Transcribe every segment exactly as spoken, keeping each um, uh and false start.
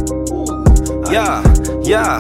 یا یا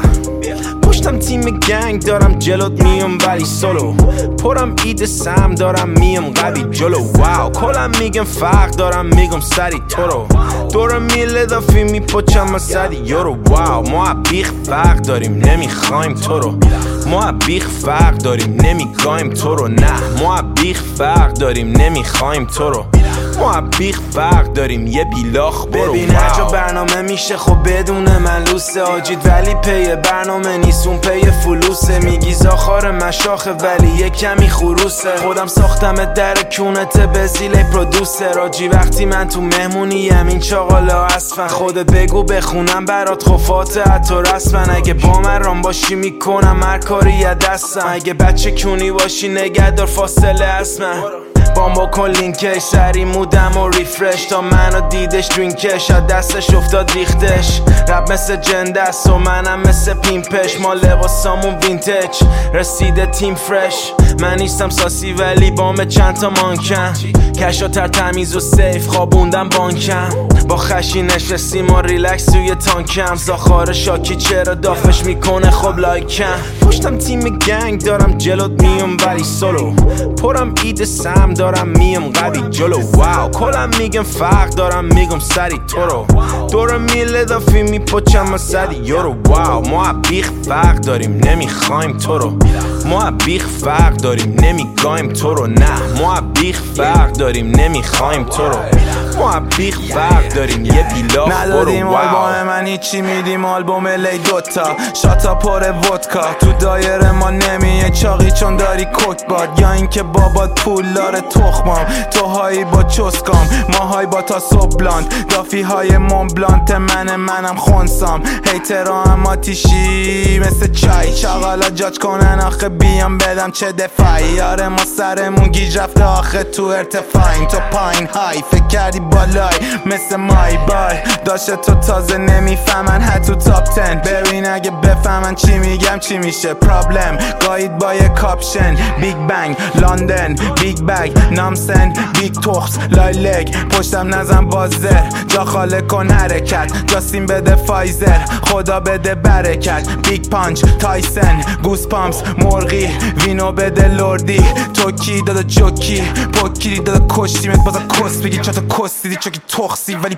پشتم تیم گنگ دارم جلوت میام ولی سولو پرم اید سم دارم میام قوی جلو واو کلم میگم فرق دارم میگم سری تو رو دورم میله دافی میپچم از صدی یورو واو ما بیخ فرق داریم نمیخوایم تو رو ما بیخ فرق داریم نمیگایم تو رو نه ما بیخ فرق داریم نمیخوایم تو رو ما بیخ فرق داریم یه بیلاخ برو ببین هر جا برنامه میشه خب بدون من لوسه آجید ولی پی برنامه نیستون پی فلوسه میگی زاخار مشاخه ولی یه کمی خروسه خودم ساختم در کونت به زیل پرودوسر آجی وقتی من تو مهمونی همین چاقالا اصفن خودت بگو بخونم برات خفات حتی رسمن اگه با من رام باشی میکنم هر کاری یه دستم اگه بچه کونی باشی نگهدار فاصله اسمن بام بکن لینکش سری مودم و ریفرش تا منو دیدش درینکش از دستش افتاد ریختش رب مثل جندست و منم مثل پیمپش ما لباسامون وینتج رسیده تیم فرش من نیستم ساسی ولی بام چند تا مانکن کشا تر تمیز و سیف خوابوندم بانکم با خشی نشستیم و ریلکس توی تانکم زاخار شاکی چرا دافش میکنه خب لایکم پشتم تیم گنگ دارم جلوت میام ولی سولو پرم اید سم دارم میم قوی جلو واو کلم میگم فرق دارم میگم سری تو رو دورم میله دافی میپچم از صدی یورو واو ما بیخ فرق داریم نمیخوایم تو رو ما بیخ فرق داریم نمیگایم تو رو نه ما بیخ فرق داریم نمیخوایم تو رو ما بیخ فرق داریم یه بیلاخ برو ندادیم آلبوم من هیچی میدیم آلبوم لی دوتا شاتا پر ودکا تو دایره ما نمیه چاقی چون داری کک باد یا اینکه بابات پول داره تخمام تو هایی با چسکام ما های با تا صبح بلاند دافی های مونبلانت من منم خونسام هیترا هم آتیشی مثل چای چاقالا جاج کنن آخه بیام بدم چه دفاعی یاره ما سرمون گیج رفته آخه تو ارتفاعیم تو پایین های فکر کردی بالای مثل مای بای داشته تو تازه نمیفهمن حتی تاپ تن ببین اگه بفهمن چی میگم چی میشه پرابلم گاید با یه کاپشن بیگ بنگ لندن بیگ بگ نامسن بیگ توخس لایلگ پشتم نزن بازر جا خاله کن حرکت جاستین بده فایزر خدا بده برکت بیگ پانچ تایسن گوس پامپس مرغی وینو بده لردی توکی دادا جوکی پوکی دادا کشتی مت بازا کس بگی چطا کس دیدی چوکی تخصی ولی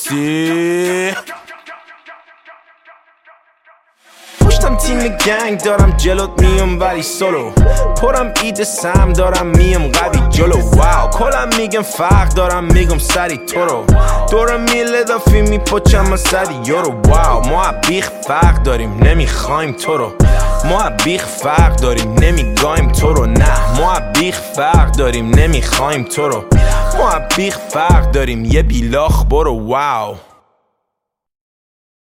پسی پشتم تیم گنگ دارم جلوت میام ولی سولو پرم اید سم دارم میم قوی جلو واو کلم میگم فرق دارم میگم سری تو رو دورم میله دافی میپچم از صدی یورو واو ما بیخ فرق داریم نمیخوایم تو رو ما بیخ فرق داریم نمیگایم تو رو نه ما بیخ فرق داریم نمیخوایم تو رو ما بیخ فرق داریم یه بیلاخ برو واو